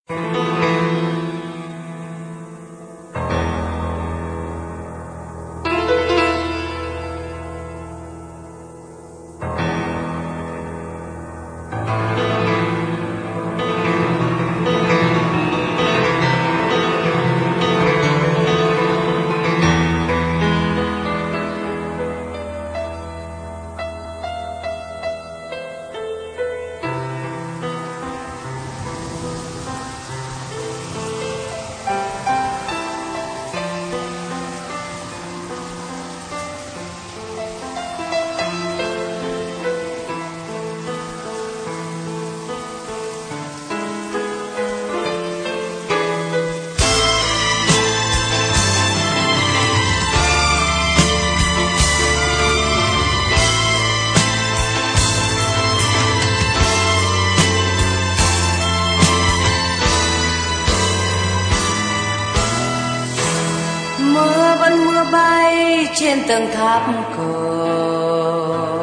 Mưa bay trên tầng tháp cổ,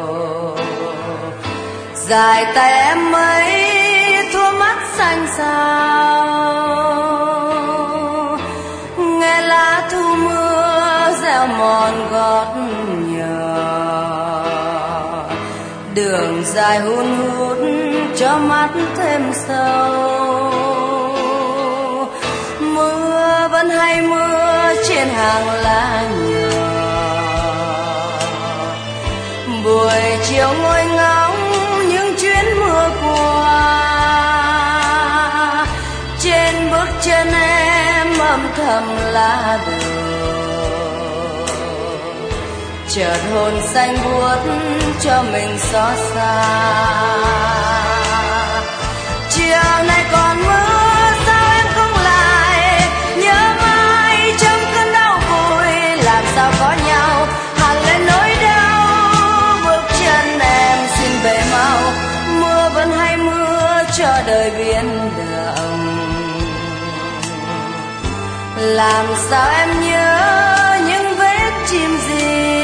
dài tay em ấy thua mắt xanh xao, nghe lá thu mưa reo mòn gót nhỏ, đường dài hun hút cho mắt thêm sâu. Mưa vẫn hay mưa trên hàng lá nhỏ, buổi chiều ngồi ngóng những chuyến mưa qua, trên bước chân em âm thầm lá đường, chợt hồn xanh buốt cho mình xót xa. Chiều nay còn mưa sao em không lại, nhớ mãi trong cơn đau vùi, làm sao có nhau hằn lên nỗi đau. Bước chân em xin về mau, mưa vẫn hay mưa cho đời biến động. Làm sao em nhớ những vết chim gì,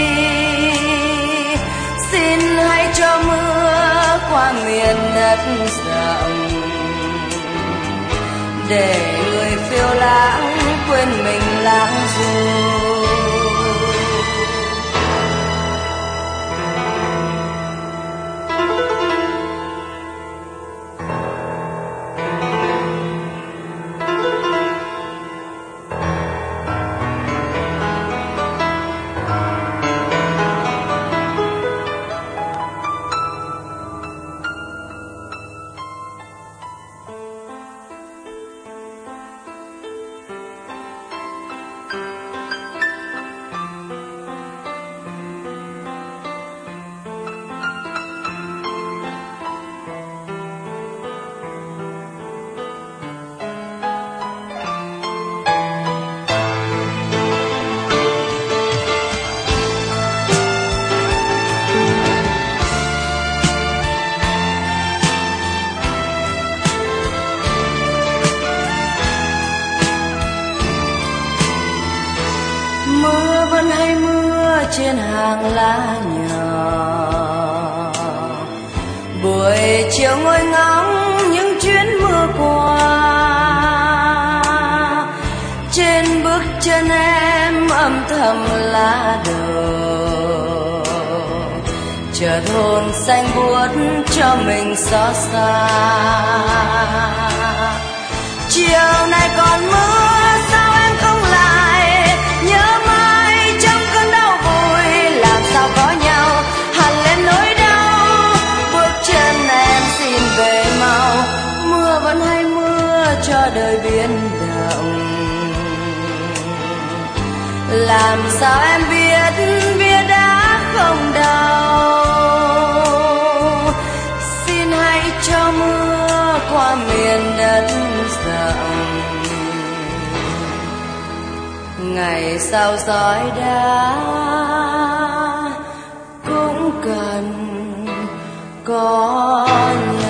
xin hãy cho mưa qua miền đất rộng, để người phiêu lãng quên mình lãng du. Mưa vẫn hay mưa trên hàng lá nhỏ, buổi chiều ngồi ngóng những chuyến mưa qua, trên bước chân em âm thầm lá đường, chợt hồn xanh buốt cho mình xót xa. Chiều nay còn mưa sao em không lại, nhớ mãi trong cơn đau vùi, làm sao có nhau hằn lên nỗi đau. Bước chân em xin về mau, mưa vẫn hay mưa cho đời biến động. Làm sao em biết bia đá không đau, xin hãy cho mưa qua miền đất rộng. Ngày sau dõi đá cũng cần có nhau.